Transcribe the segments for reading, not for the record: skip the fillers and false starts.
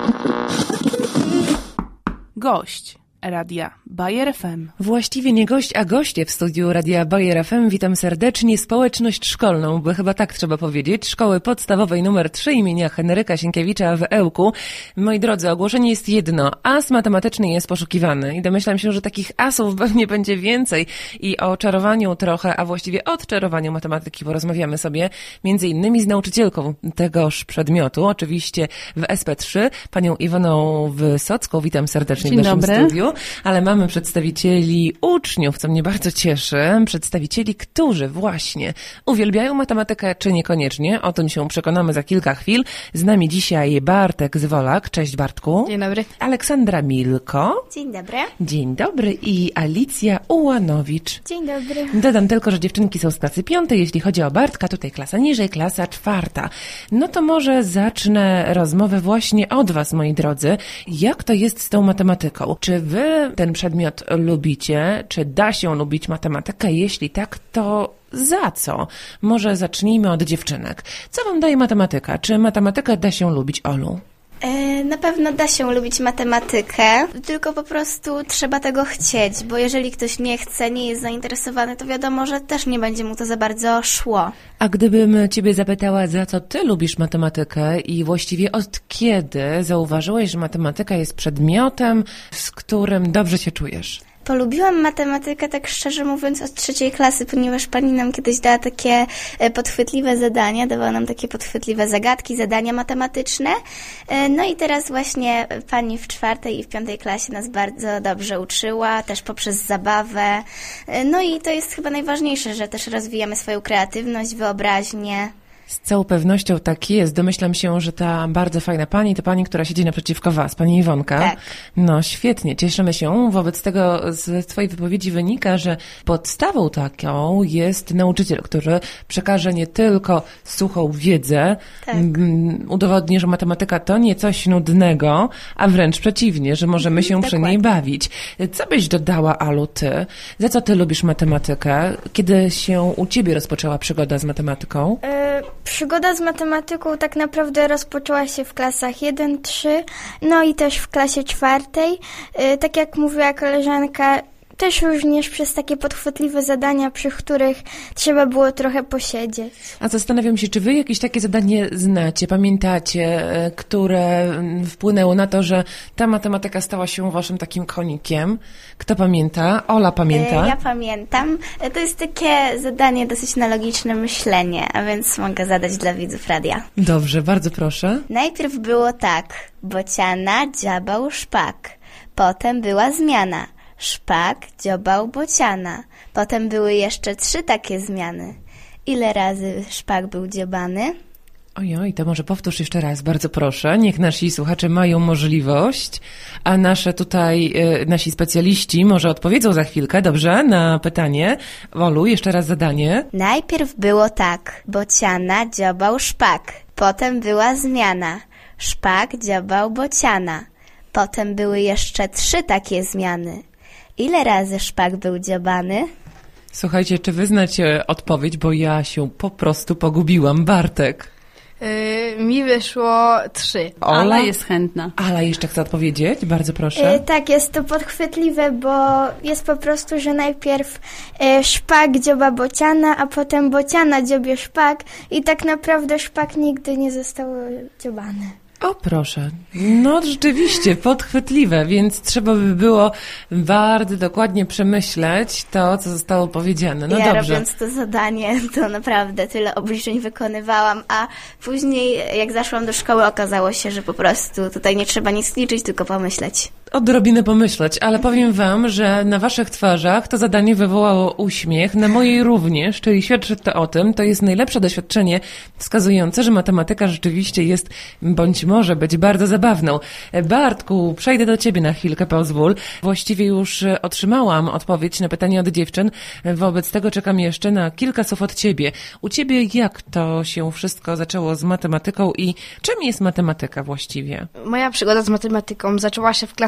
Gość Radia Bayer FM. Właściwie nie gość, a goście w studiu Radia Bayer FM. Witam serdecznie społeczność szkolną, bo chyba tak trzeba powiedzieć, szkoły podstawowej nr 3 imienia Henryka Sienkiewicza w Ełku. Moi drodzy, ogłoszenie jest jedno. As matematyczny jest poszukiwany i domyślam się, że takich asów pewnie będzie więcej i o czarowaniu trochę, a właściwie odczarowaniu matematyki porozmawiamy sobie między innymi z nauczycielką tegoż przedmiotu, oczywiście w SP3, panią Iwoną Wysocką. Witam serdecznie w naszym studiu. Ale mamy przedstawicieli uczniów, co mnie bardzo cieszy, przedstawicieli, którzy właśnie uwielbiają matematykę, czy niekoniecznie. O tym się przekonamy za kilka chwil. Z nami dzisiaj Bartek Zwolak. Cześć Bartku. Dzień dobry. Aleksandra Milko. Dzień dobry. Dzień dobry. I Alicja Ułanowicz. Dzień dobry. Dodam tylko, że dziewczynki są z klasy 5. Jeśli chodzi o Bartka, tutaj klasa niżej, klasa 4. No to może zacznę rozmowę właśnie od was, moi drodzy. Jak to jest z tą matematyką? Czy wy ten przedmiot lubicie? Czy da się lubić matematykę? Jeśli tak, to za co? Może zacznijmy od dziewczynek. Co wam daje matematyka? Czy matematykę da się lubić, Olu? Na pewno da się lubić matematykę, tylko po prostu trzeba tego chcieć, bo jeżeli ktoś nie chce, nie jest zainteresowany, to wiadomo, że też nie będzie mu to za bardzo szło. A gdybym ciebie zapytała, za co ty lubisz matematykę i właściwie od kiedy zauważyłeś, że matematyka jest przedmiotem, z którym dobrze się czujesz? Polubiłam matematykę, tak szczerze mówiąc, od 3. klasy, ponieważ pani nam kiedyś dała takie podchwytliwe zadania, dawała nam takie podchwytliwe zagadki, zadania matematyczne. No i teraz właśnie pani w 4. i w 5. klasie nas bardzo dobrze uczyła, też poprzez zabawę. No i to jest chyba najważniejsze, że też rozwijamy swoją kreatywność, wyobraźnię. Z całą pewnością tak jest. Domyślam się, że ta bardzo fajna pani to pani, która siedzi naprzeciwko was, pani Iwonka. Tak. No świetnie, cieszymy się. Wobec tego z twojej wypowiedzi wynika, że podstawą taką jest nauczyciel, który przekaże nie tylko suchą wiedzę, Tak. Udowodni, że matematyka to nie coś nudnego, a wręcz przeciwnie, że możemy się przy niej bawić. Co byś dodała, Alu, ty? Za co ty lubisz matematykę? Kiedy się u ciebie rozpoczęła przygoda z matematyką? Przygoda z matematyką tak naprawdę rozpoczęła się w klasach 1-3, no i też w klasie 4. Tak jak mówiła koleżanka, też również przez takie podchwytliwe zadania, przy których trzeba było trochę posiedzieć. A zastanawiam się, czy wy jakieś takie zadanie znacie, pamiętacie, które wpłynęło na to, że ta matematyka stała się waszym takim konikiem? Kto pamięta? Ola pamięta? Ja pamiętam. To jest takie zadanie dosyć na logiczne myślenie, a więc mogę zadać dla widzów radia. Dobrze, bardzo proszę. Najpierw było tak. Bociana dziabał szpak. Potem była zmiana. Szpak dziobał bociana. Potem były jeszcze 3 takie zmiany. Ile razy szpak był dziobany? Ojoj, to może powtórz jeszcze raz, bardzo proszę. Niech nasi słuchacze mają możliwość, a nasze tutaj, nasi specjaliści może odpowiedzą za chwilkę, dobrze, na pytanie. Olu, jeszcze raz zadanie. Najpierw było tak. Bociana dziobał szpak. Potem była zmiana. Szpak dziobał bociana. Potem były jeszcze 3 takie zmiany. Ile razy szpak był dziobany? Słuchajcie, czy wy znacie odpowiedź, bo ja się po prostu pogubiłam. Bartek. Mi wyszło 3. Ola? Ala jest chętna. Ala jeszcze chce odpowiedzieć, bardzo proszę. Tak, jest to podchwytliwe, bo jest po prostu, że najpierw szpak dzioba bociana, a potem bociana dziobie szpak i tak naprawdę szpak nigdy nie został dziobany. O proszę, no rzeczywiście podchwytliwe, więc trzeba by było bardzo dokładnie przemyśleć to, co zostało powiedziane. No ja dobrze. Robiąc to zadanie, to naprawdę tyle obliczeń wykonywałam, a później jak zaszłam do szkoły, okazało się, że po prostu tutaj nie trzeba nic liczyć, tylko pomyśleć. Odrobinę pomyśleć, ale powiem wam, że na waszych twarzach to zadanie wywołało uśmiech, na mojej również, czyli świadczy to o tym, to jest najlepsze doświadczenie wskazujące, że matematyka rzeczywiście jest, bądź może być bardzo zabawną. Bartku, przejdę do ciebie na chwilkę, pozwól. Właściwie już otrzymałam odpowiedź na pytanie od dziewczyn, wobec tego czekam jeszcze na kilka słów od ciebie. U ciebie jak to się wszystko zaczęło z matematyką i czym jest matematyka właściwie? Moja przygoda z matematyką zaczęła się w klasach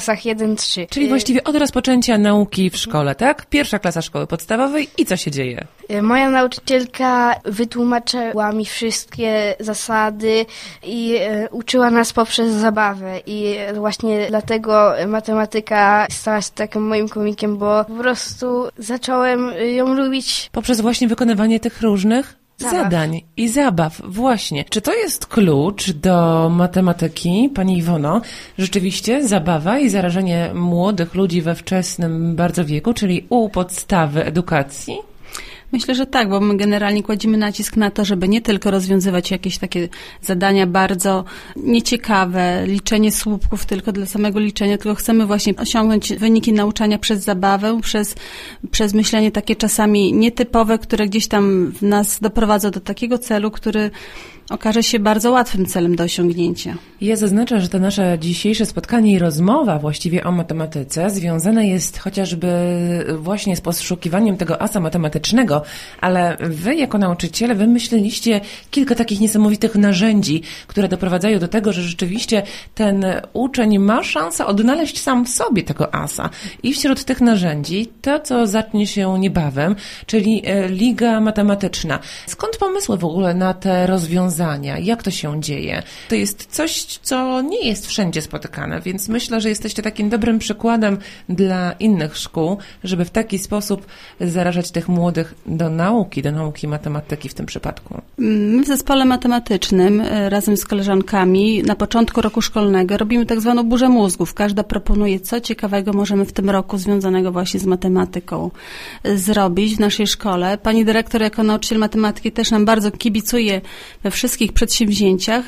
klasach 1-3. Czyli właściwie od rozpoczęcia nauki w szkole, tak? Pierwsza klasa szkoły podstawowej i co się dzieje? Moja nauczycielka wytłumaczyła mi wszystkie zasady i uczyła nas poprzez zabawę i właśnie dlatego matematyka stała się takim moim komikiem, bo po prostu zacząłem ją lubić. Poprzez właśnie wykonywanie tych różnych zadań i zabaw, właśnie. Czy to jest klucz do matematyki, Pani Iwono? Rzeczywiście zabawa i zarażenie młodych ludzi we wczesnym bardzo wieku, czyli u podstawy edukacji? Myślę, że tak, bo my generalnie kładziemy nacisk na to, żeby nie tylko rozwiązywać jakieś takie zadania bardzo nieciekawe, liczenie słupków tylko dla samego liczenia, tylko chcemy właśnie osiągnąć wyniki nauczania przez zabawę, przez myślenie takie czasami nietypowe, które gdzieś tam nas doprowadza do takiego celu, który okaże się bardzo łatwym celem do osiągnięcia. Ja zaznaczę, że to nasze dzisiejsze spotkanie i rozmowa właściwie o matematyce związana jest chociażby właśnie z poszukiwaniem tego asa matematycznego, ale wy jako nauczyciele wymyśliliście kilka takich niesamowitych narzędzi, które doprowadzają do tego, że rzeczywiście ten uczeń ma szansę odnaleźć sam w sobie tego asa. I wśród tych narzędzi to, co zacznie się niebawem, czyli Liga Matematyczna. Skąd pomysły w ogóle na te rozwiązania? Jak to się dzieje? To jest coś, co nie jest wszędzie spotykane, więc myślę, że jesteście takim dobrym przykładem dla innych szkół, żeby w taki sposób zarażać tych młodych do nauki matematyki w tym przypadku. My w zespole matematycznym razem z koleżankami na początku roku szkolnego robimy tak zwaną burzę mózgów. Każda proponuje, co ciekawego możemy w tym roku związanego właśnie z matematyką zrobić w naszej szkole. Pani dyrektor jako nauczyciel matematyki też nam bardzo kibicuje we wszystkich przedsięwzięciach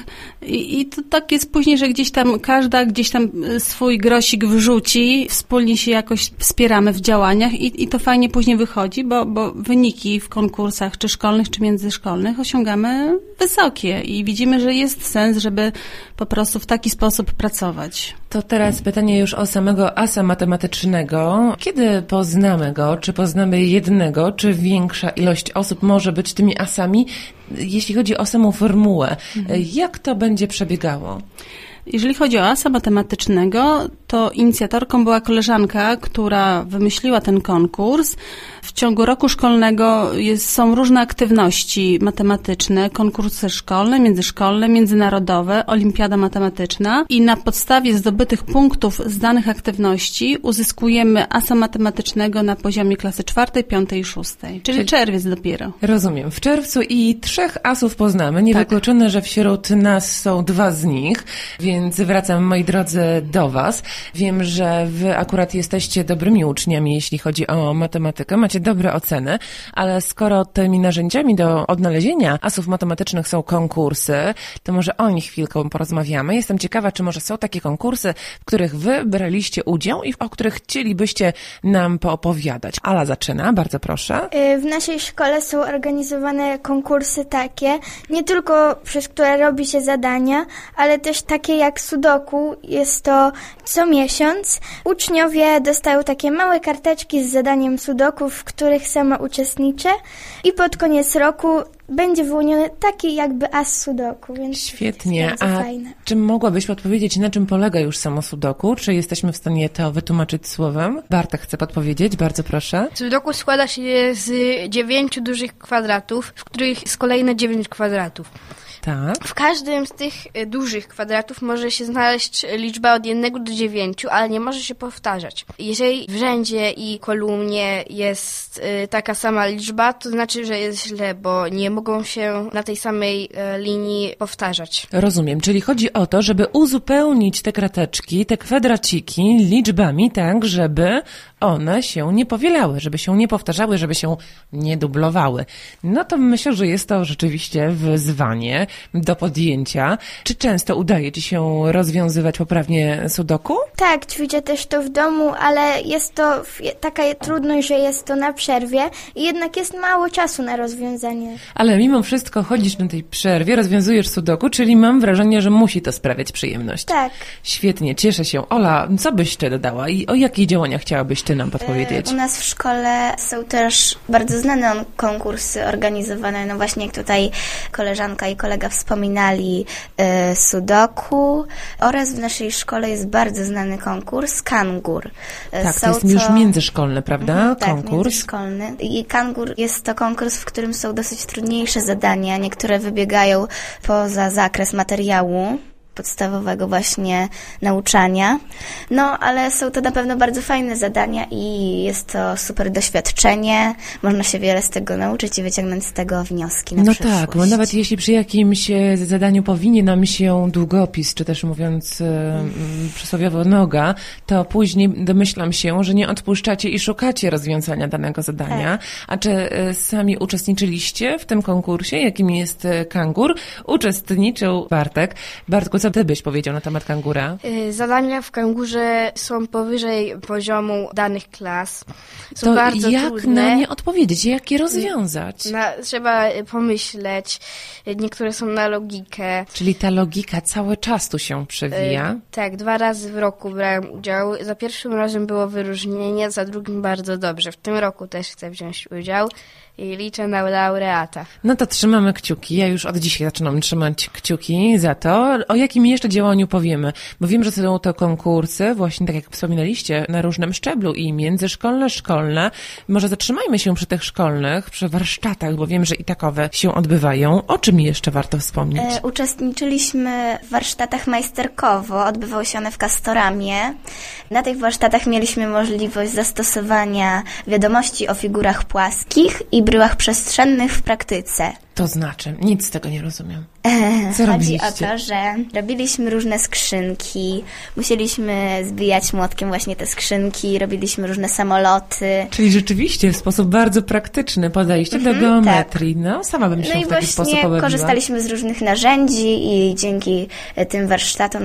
i to tak jest później, że każda gdzieś tam swój grosik wrzuci, wspólnie się jakoś wspieramy w działaniach i to fajnie później wychodzi, bo wyniki w konkursach czy szkolnych, czy międzyszkolnych osiągamy wysokie i widzimy, że jest sens, żeby po prostu w taki sposób pracować. To teraz pytanie już o samego asa matematycznego. Kiedy poznamy go? Czy poznamy jednego? Czy większa ilość osób może być tymi asami? Jeśli chodzi o samą formułę, jak to będzie przebiegało? Jeżeli chodzi o asa matematycznego, to inicjatorką była koleżanka, która wymyśliła ten konkurs. W ciągu roku szkolnego są różne aktywności matematyczne, konkursy szkolne, międzyszkolne, międzynarodowe, olimpiada matematyczna i na podstawie zdobytych punktów z danych aktywności uzyskujemy asa matematycznego na poziomie klasy 4., 5. i 6. Czyli czerwiec dopiero. Rozumiem. W czerwcu i 3 asów poznamy. Niewykluczone, że wśród nas są 2 z nich, więc wracam, moi drodzy, do was. Wiem, że wy akurat jesteście dobrymi uczniami, jeśli chodzi o matematykę. Macie dobre oceny, ale skoro tymi narzędziami do odnalezienia asów matematycznych są konkursy, to może o nich chwilkę porozmawiamy. Jestem ciekawa, czy może są takie konkursy, w których wy braliście udział i o których chcielibyście nam poopowiadać. Ala zaczyna, bardzo proszę. W naszej szkole są organizowane konkursy takie, nie tylko przez które robi się zadania, ale też takie jak Sudoku. Jest to co miesiąc. Uczniowie dostają takie małe karteczki z zadaniem Sudoku, w których sama uczestniczę i pod koniec roku będzie wyłoniony taki jakby as Sudoku, więc świetnie. jest bardzo fajne. Czy mogłabyś podpowiedzieć, na czym polega już samo Sudoku? Czy jesteśmy w stanie to wytłumaczyć słowem? Bartek chce podpowiedzieć, bardzo proszę. Sudoku składa się z 9 dużych kwadratów, w których jest kolejne 9 kwadratów. Tak. W każdym z tych dużych kwadratów może się znaleźć liczba od 1 do 9, ale nie może się powtarzać. Jeżeli w rzędzie i kolumnie jest taka sama liczba, to znaczy, że jest źle, bo nie mogą się na tej samej linii powtarzać. Rozumiem, czyli chodzi o to, żeby uzupełnić te krateczki, te kwadraciki liczbami tak, żeby one się nie powielały, żeby się nie powtarzały, żeby się nie dublowały. No to myślę, że jest to rzeczywiście wyzwanie do podjęcia. Czy często udaje ci się rozwiązywać poprawnie Sudoku? Tak, ćwiczę też to w domu, ale jest to taka trudność, że jest to na przerwie i jednak jest mało czasu na rozwiązanie. Ale mimo wszystko chodzisz na tej przerwie, rozwiązujesz Sudoku, czyli mam wrażenie, że musi to sprawiać przyjemność. Tak. Świetnie, cieszę się. Ola, co byś ty dodała i o jakich działaniach chciałabyś ty nam podpowiedzieć? U nas w szkole są też bardzo znane konkursy organizowane, no właśnie jak tutaj koleżanka i kolega mega wspominali sudoku oraz w naszej szkole jest bardzo znany konkurs Kangur. Tak, to jest już międzyszkolny, prawda? Konkurs. Tak, międzyszkolny. I Kangur jest to konkurs, w którym są dosyć trudniejsze zadania. Niektóre wybiegają poza zakres materiału podstawowego właśnie nauczania. No, ale są to na pewno bardzo fajne zadania i jest to super doświadczenie. Można się wiele z tego nauczyć i wyciągnąć z tego wnioski na przyszłość. Tak, bo nawet jeśli przy jakimś zadaniu powinie nam się długopis, czy też mówiąc przysłowiowo noga, to później domyślam się, że nie odpuszczacie i szukacie rozwiązania danego zadania. Tak. A czy sami uczestniczyliście w tym konkursie, jakim jest Kangur? Uczestniczył Bartek. Bartku, co ty byś powiedział na temat Kangura? Zadania w Kangurze są powyżej poziomu danych klas. Są to bardzo jak trudne. na nie odpowiedzieć? Jak je rozwiązać? Trzeba pomyśleć. Niektóre są na logikę. Czyli ta logika cały czas tu się przewija? Tak, 2 razy w roku brałem udział. Za pierwszym razem było wyróżnienie, za drugim bardzo dobrze. W tym roku też chcę wziąć udział. I liczę na laureata. No to trzymamy kciuki. Ja już od dzisiaj zaczynam trzymać kciuki za to. O jakim jeszcze działaniu powiemy? Bo wiem, że są to konkursy, właśnie tak jak wspominaliście, na różnym szczeblu i międzyszkolne, szkolne. Może zatrzymajmy się przy tych szkolnych, przy warsztatach, bo wiem, że i takowe się odbywają. O czym jeszcze warto wspomnieć? Uczestniczyliśmy w warsztatach majsterkowo. Odbywały się one w Castoramie. Na tych warsztatach mieliśmy możliwość zastosowania wiadomości o figurach płaskich i bryłach przestrzennych w praktyce. To znaczy? Nic z tego nie rozumiem. Co robiliście? Chodzi o to, że robiliśmy różne skrzynki, musieliśmy zbijać młotkiem właśnie te skrzynki, robiliśmy różne samoloty. Czyli rzeczywiście w sposób bardzo praktyczny podejście do geometrii. Tak. No, sama bym się w taki sposób pobawiła. No i właśnie korzystaliśmy z różnych narzędzi i dzięki tym warsztatom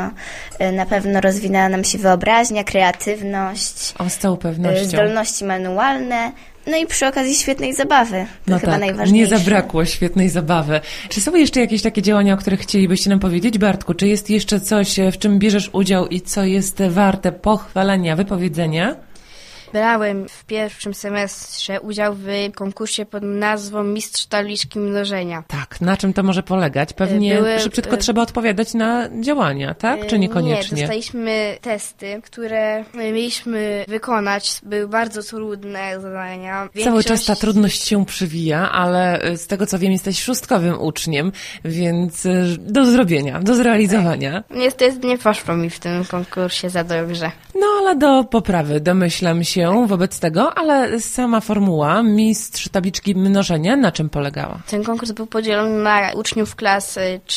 na pewno rozwinęła nam się wyobraźnia, kreatywność. Z całą pewnością. Zdolności manualne. No i przy okazji świetnej zabawy. To chyba najważniejsze. Nie zabrakło świetnej zabawy. Czy są jeszcze jakieś takie działania, o których chcielibyście nam powiedzieć, Bartku? Czy jest jeszcze coś, w czym bierzesz udział i co jest warte pochwalenia, wypowiedzenia? Brałem w pierwszym semestrze udział w konkursie pod nazwą Mistrz Tabliczki Mnożenia. Tak, na czym to może polegać? Pewnie szybciutko trzeba odpowiadać na działania, tak? Czy niekoniecznie? Nie, dostaliśmy testy, które mieliśmy wykonać. Były bardzo trudne zadania. Cały czas ta trudność się przywija, ale z tego co wiem, jesteś szóstkowym uczniem, więc do zrobienia, do zrealizowania. Niestety nie poszło mi w tym konkursie za dobrze. No, ale do poprawy, domyślam się wobec tego, ale sama formuła Mistrz Tabliczki Mnożenia na czym polegała? Ten konkurs był podzielony na uczniów klas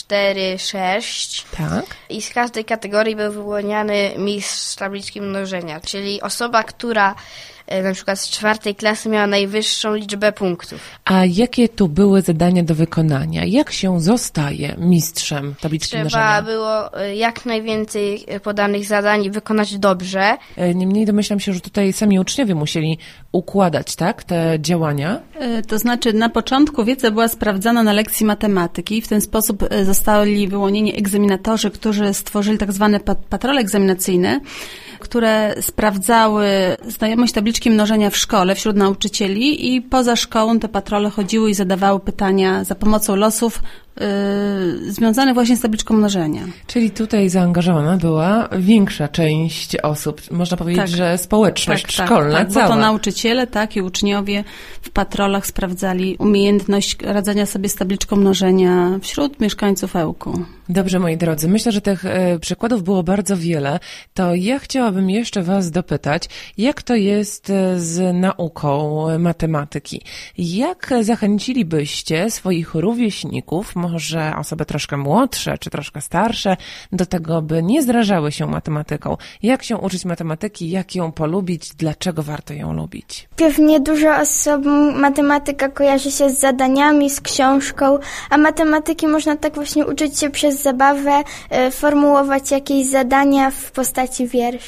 4-6. Tak. I z każdej kategorii był wyłoniany Mistrz Tabliczki Mnożenia, czyli osoba, która na przykład z 4. klasy miała najwyższą liczbę punktów. A jakie tu były zadania do wykonania? Jak się zostaje mistrzem tabliczki mnożenia? Trzeba było jak najwięcej podanych zadań wykonać dobrze. Niemniej domyślam się, że tutaj sami uczniowie musieli układać, tak, te działania? To znaczy na początku wiedza była sprawdzana na lekcji matematyki. W ten sposób zostali wyłonieni egzaminatorzy, którzy stworzyli tak zwane patrole egzaminacyjne, które sprawdzały znajomość tabliczki mnożenia w szkole wśród nauczycieli i poza szkołą te patrole chodziły i zadawały pytania za pomocą losów związane właśnie z tabliczką mnożenia. Czyli tutaj zaangażowana była większa część osób. Można powiedzieć, że społeczność szkolna cała. Bo to nauczyciele, i uczniowie w patrolach sprawdzali umiejętność radzenia sobie z tabliczką mnożenia wśród mieszkańców Ełku. Dobrze, moi drodzy, myślę, że tych przykładów było bardzo wiele. To ja chciałabym jeszcze was dopytać, jak to jest z nauką matematyki? Jak zachęcilibyście swoich rówieśników, może osoby troszkę młodsze czy troszkę starsze, do tego, by nie zrażały się matematyką? Jak się uczyć matematyki, jak ją polubić, dlaczego warto ją lubić? Pewnie dużo osób matematyka kojarzy się z zadaniami, z książką, a matematyki można tak właśnie uczyć się przez zabawę, formułować jakieś zadania w postaci wierszy.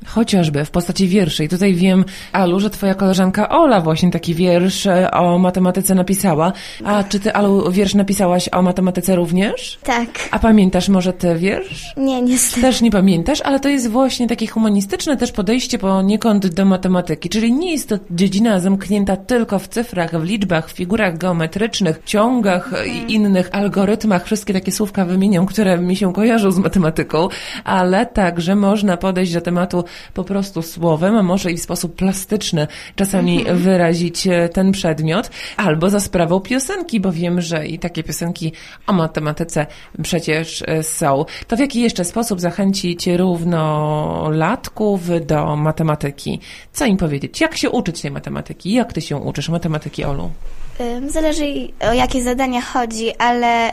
Chociażby w postaci wierszy. I tutaj wiem, Alu, że twoja koleżanka Ola właśnie taki wiersz o matematyce napisała. A czy ty, Alu, wiersz napisałaś o matematyce również? Tak. A pamiętasz może ten wiersz? Nie, niestety. Też nie pamiętasz, ale to jest właśnie takie humanistyczne też podejście poniekąd do matematyki, czyli nie jest to dziedzina zamknięta tylko w cyfrach, w liczbach, w figurach geometrycznych, ciągach i innych algorytmach, wszystkie takie słówka wymieniam, które mi się kojarzą z matematyką, ale także można podejść do tematu po prostu słowem, a może i w sposób plastyczny czasami wyrazić ten przedmiot, albo za sprawą piosenki, bo wiem, że i takie piosenki o matematyce przecież są. To w jaki jeszcze sposób zachęcić równolatków do matematyki? Co im powiedzieć? Jak się uczyć tej matematyki? Jak ty się uczysz matematyki, Olu? Zależy o jakie zadania chodzi, ale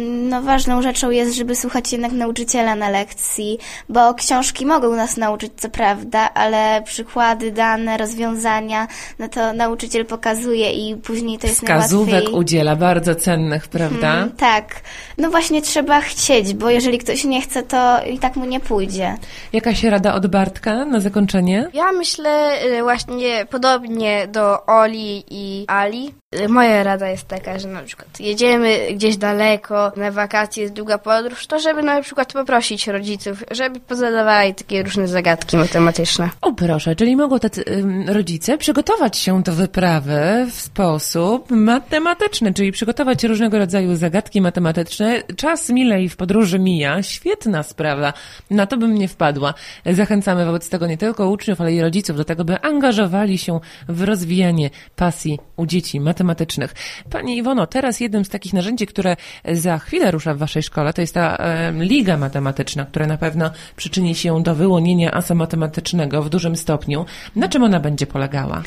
ważną rzeczą jest, żeby słuchać jednak nauczyciela na lekcji, bo książki mogą nas nauczyć, co prawda, ale przykłady, dane, rozwiązania, no to nauczyciel pokazuje i później to jest wskazówek najłatwiej. Udziela, bardzo cennych, prawda? Tak. No właśnie trzeba chcieć, bo jeżeli ktoś nie chce, to i tak mu nie pójdzie. Jakaś rada od Bartka na zakończenie? Ja myślę właśnie podobnie do Oli i Ali. Moja rada jest taka, że na przykład jedziemy gdzieś daleko, na wakacje jest długa podróż, to żeby na przykład poprosić rodziców, żeby pozadawali takie różne zagadki matematyczne. O proszę, czyli mogą tacy rodzice przygotować się do wyprawy w sposób matematyczny, czyli przygotować różnego rodzaju zagadki matematyczne. Czas milej w podróży mija. Świetna sprawa. Na to bym nie wpadła. Zachęcamy wobec tego nie tylko uczniów, ale i rodziców do tego, by angażowali się w rozwijanie pasji u dzieci matematycznych. Pani Iwono, teraz jednym z takich narzędzi, które za chwilę rusza w waszej szkole, to jest ta liga matematyczna, która na pewno przyczyni się do wyłonienia asa matematycznego w dużym stopniu. Na czym ona będzie polegała?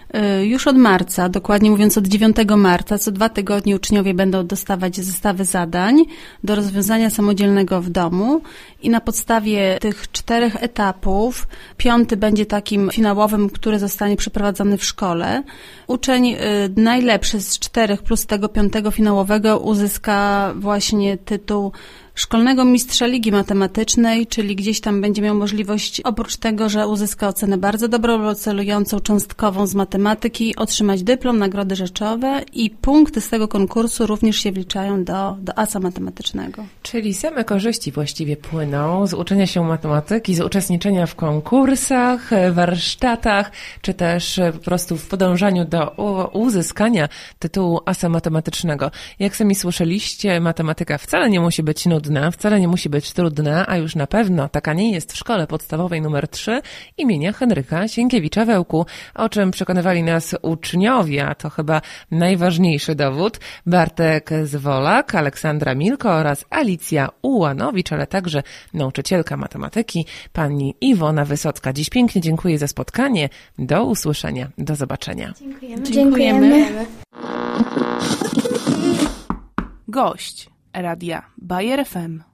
Już od marca, dokładnie mówiąc od 9 marca, co 2 tygodnie uczniowie będą dostawać zestawy zadań do rozwiązania samodzielnego w domu i na podstawie tych 4 etapów, 5 będzie takim finałowym, który zostanie przeprowadzony w szkole. Uczeń najlepszy z 4 plus tego 5 finałowego uzyska właśnie tytuł szkolnego mistrza ligi matematycznej, czyli gdzieś tam będzie miał możliwość, oprócz tego, że uzyska ocenę bardzo dobrą lub celującą cząstkową z matematyki, otrzymać dyplom, nagrody rzeczowe i punkty z tego konkursu również się wliczają do asa matematycznego. Czyli same korzyści właściwie płyną z uczenia się matematyki, z uczestniczenia w konkursach, warsztatach, czy też po prostu w podążaniu do uzyskania tytułu asa matematycznego. Jak sami słyszeliście, matematyka wcale nie musi być nudna, wcale nie musi być trudna, a już na pewno taka nie jest w szkole podstawowej nr 3 imienia Henryka Sienkiewicza w Ełku, o czym przekonywali nas uczniowie, a to chyba najważniejszy dowód. Bartek Zwolak, Aleksandra Milko oraz Alicja Ułanowicz, ale także nauczycielka matematyki, pani Iwona Wysocka. Dziś pięknie dziękuję za spotkanie. Do usłyszenia. Do zobaczenia. Dziękujemy. Gość Radia Bayer FM.